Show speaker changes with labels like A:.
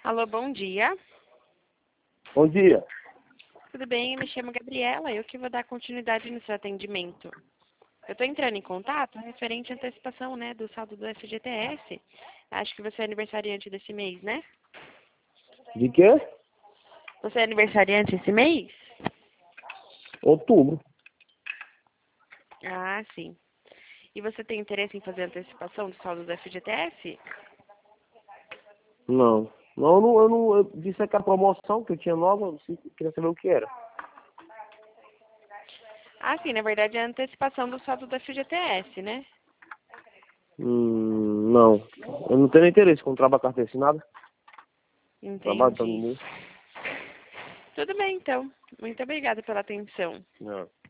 A: Alô, bom dia.
B: Bom dia.
A: Tudo bem? Eu me chamo Gabriela, eu que vou dar continuidade no seu atendimento. Eu estou entrando em contato referente à antecipação, né, do saldo do FGTS. Acho que você é aniversariante desse mês, né?
B: De quê?
A: Você é aniversariante esse mês?
B: Outubro.
A: Ah, sim. E você tem interesse em fazer a antecipação do saldo do FGTS?
B: Não. Não, eu disse que a promoção que eu tinha nova, eu queria saber o que era.
A: Ah, sim, na verdade é a antecipação do saldo do FGTS, né?
B: Não. Eu não tenho interesse com trabalho carteira assinada. Trabalho todo
A: Entendi.
B: mês.
A: Tudo bem, então. Muito obrigada pela atenção.
B: Não.